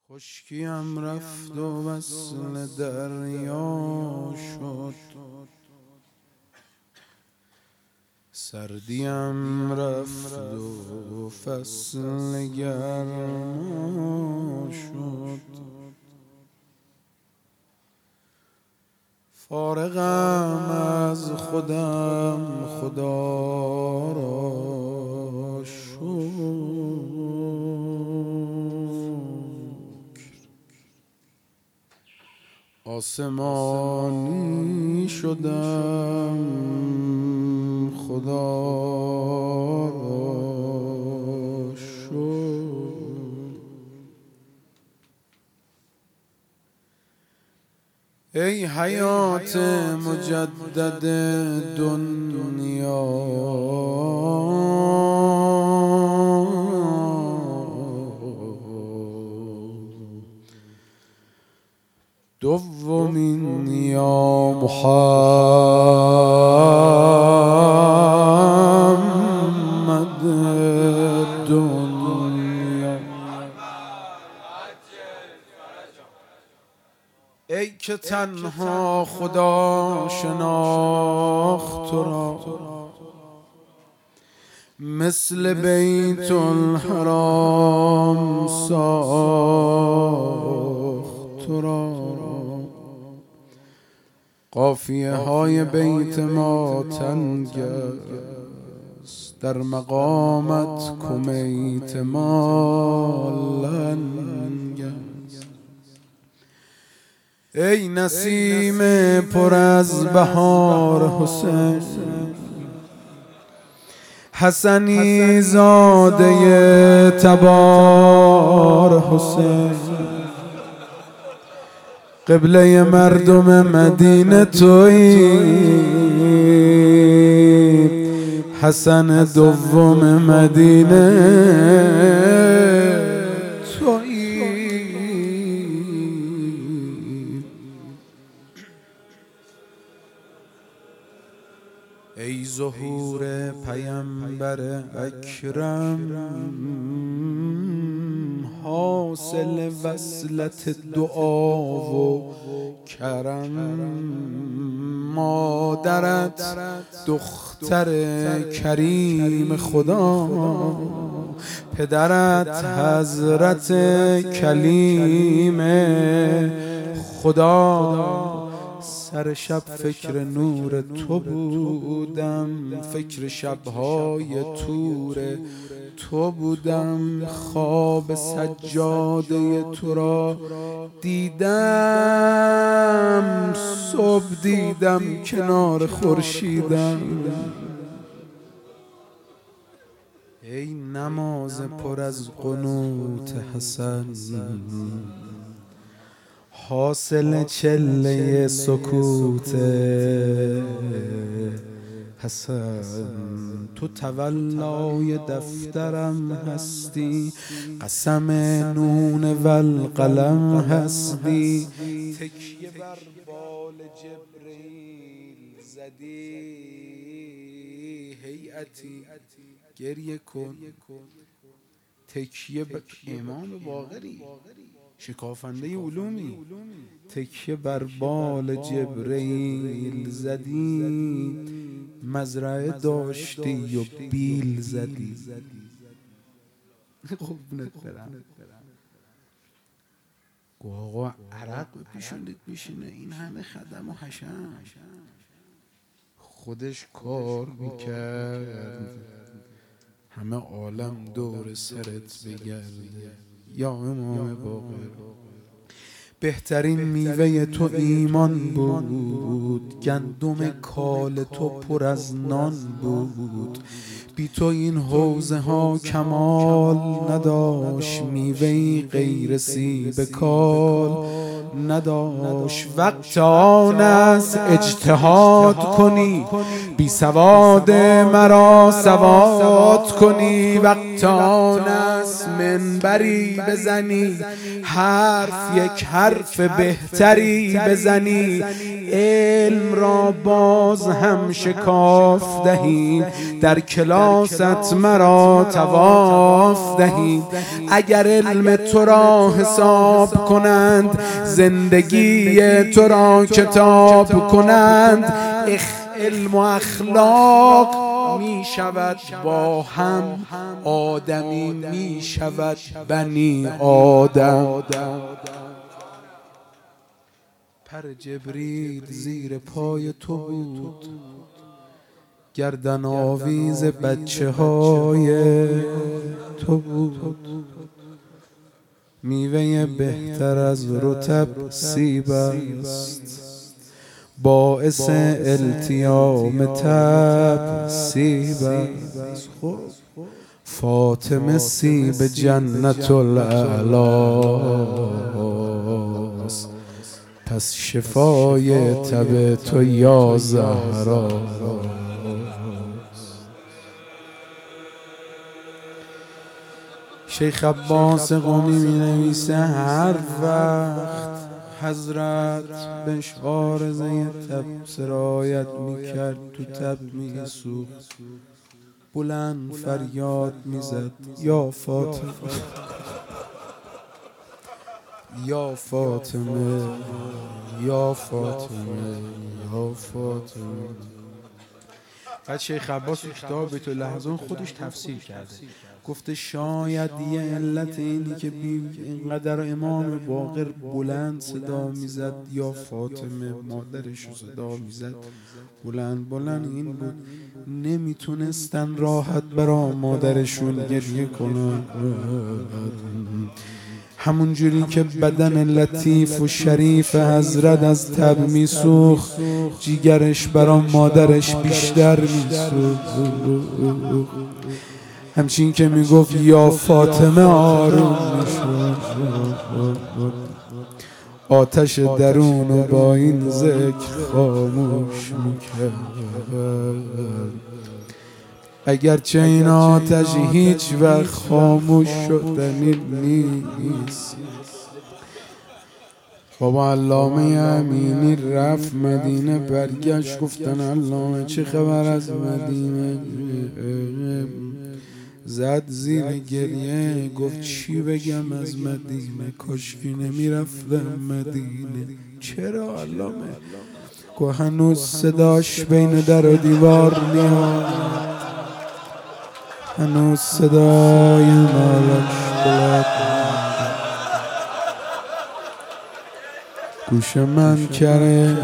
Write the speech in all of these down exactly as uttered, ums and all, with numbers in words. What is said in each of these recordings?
خشکیم رفت و وصل دریا شد، سردیم رفت و فصل گرما شد. فارغم از خودم خدا را شکر، آسمانی شدم خدا را شکر. ای حیات مجدد دنیا، دومین یا محمد دنیا. ای که تنها خدا شناخت تو را، مثل بیت الحرام ساخت تو را. قافیه های بیت ما تنگ است، در مقامت کمیت ما لنگ است. ای نسیم پر از بهار حسین، حسنی زاده تبار حسین، قبله مردم مدینه تویی، حسن دوم مدینه تویی. ای ظهور پیامبر اکرم، حاصل وصلت دعا و کرم. مادرت دختر کریم خدا، پدرت حضرت کلیم خدا. سر شب فکر نور تو بودم، فکر شبهای تور تو بودم. خواب سجاده تو را دیدم، صبح دیدم کنار خورشیدم. ای نماز پر از قنوت حسن، حاصل چله سکوت حسن. تو تولای دفترم هستی، قسم نون والقلم هستی. تکیه بر بال جبریل زدی، هیئتی گریه کن. تکیه بر امام باقری، شکافنده علومی. تکیه بر بال جبریل زدی، مزرعه داشتی و بیل زدی. قربونت برم. گو آقا عرق به پیشونت میشینه، این همه خدم و حشم. خودش کار میکرد همه عالم دور سرت بگرده. یا امام باقر، بهترین میوه تو ایمان بود، گندم کال تو پر از نان بود. بی تو این حوضه ها کمال نداشت، میوهی غیر سیب کال نداشت. وقت آن است اجتهاد کنی، بی سواد مرا سواد کنی. وقت آن است منبری بزنی، حرف یک حرف بهتری بزنی، علم را باز هم شکاف دهی، در کلاست مرا طواف دهی. اگر علم تو را حساب کنند، زندگی تو را کتاب کنند، علم و اخلاق می شود با هم، آدمی می شود بنی آدم. پر جبریل زیر پای تو بود، گردن آویز بچه های تو بود. میوه بهتر از رطب سیب است، باعث التیام تب سیب است. فاطمه سیب جنت الاعلاست، پس شفای تب تو یا زهرا. شیخ عباس قمی می نویسه هر وقت حضرت بهش عارضه تب سرایت میکرد، تو تب میسوخت، بلند فریاد میزد یا فاطمه یا فاطمه یا فاطمه یا فاطمه. بعد شیخ عباس تو کتاب بیت اللحظان خودش تفسیر کرده، گفته شاید یه علت اینی که اینقدر امام باقر بلند صدا میزد یا فاطمه، مادرش رو صدا میزد بلند بلند، این بود نمیتونستن راحت برا مادرشون گریه کنن. همونجوری که بدن لطیف و شریف حضرت از تب میسوخت، جیگرش برا مادرش بیشتر میسوخت. همچین که میگفت یا فاطمه آروم میشد، آتش درون با این ذکر خاموش میکرد. اگرچه این آتش هیچ وقت خاموش شدنی نیست. بابا علامه امینی رفت مدینه، برگشت گفتن علامه چه خبر از مدینه؟ زد زیر گریه گفت چی بگم از مدینه، کاشکی نمیرفتم مدینه. چرا علامه؟ گفت هنوز صداش بین در و دیوار میاد، هنوز صدای مالش بلد گوش من کره،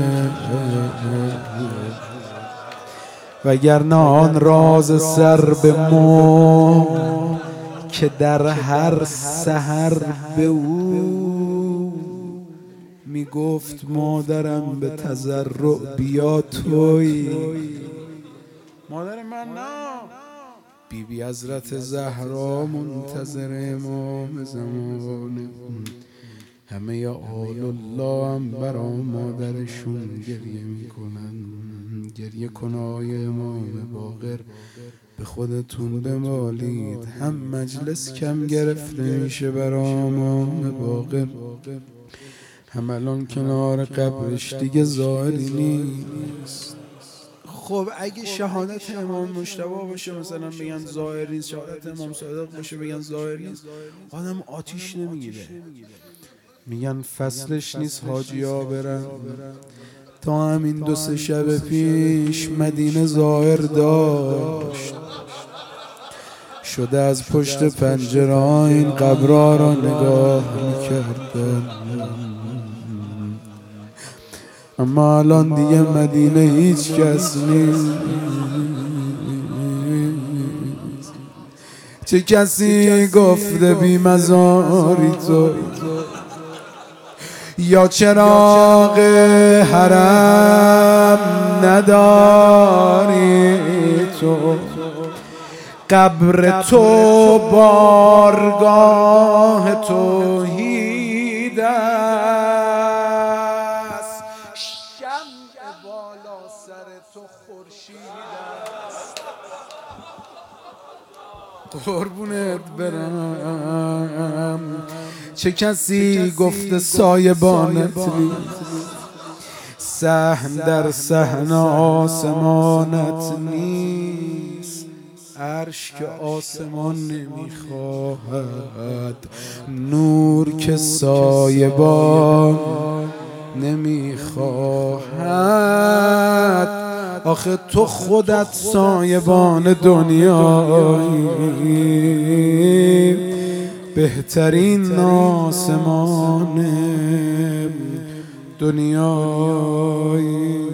وگرنه آن راز سر به مو که در هر سحر به او میگفت مادرم به تضرع بیا توی. مادر من نه، بی بی حضرت زهرا منتظر امام زمانه، همه یا آل الله هم برا مادرشون گریه میکنن. گریه کنای امام باقر به خودتون بمالید، هم مجلس کم گرفته میشه برا امام باقر، هم الان کنار قبرش دیگه ظاهری نیست. خب اگه شهادت امام مجتبی باشه مثلا بگن ظاهر نیست، شهادت امام صادق باشه بگن ظاهر نیست، آدم آتیش نمیگیره. میگن فصلش نیست حاجیا برن. تا همین دو سه شب پیش مدینه ظاهر داشت، شده از پشت پنجره این قبرها را نگاه میکردن. اما الان دیگه مدینه هیچ کس نیست. چه کسی گفته بی مزاری تو، یا چراغ حرم نداری تو، قبر تو بارگاه توحید است، شمع بالا سر تو خورشید است. قربونت برم. چه کسی گفته سایبانت نیست، صحن در صحن آسمانت نیست. عرش که آسمان نمیخواهد، نور که سایبان نمیخواهد. آخه تو خودت سایبان دنیایی، بهترین آسمان دنیایی.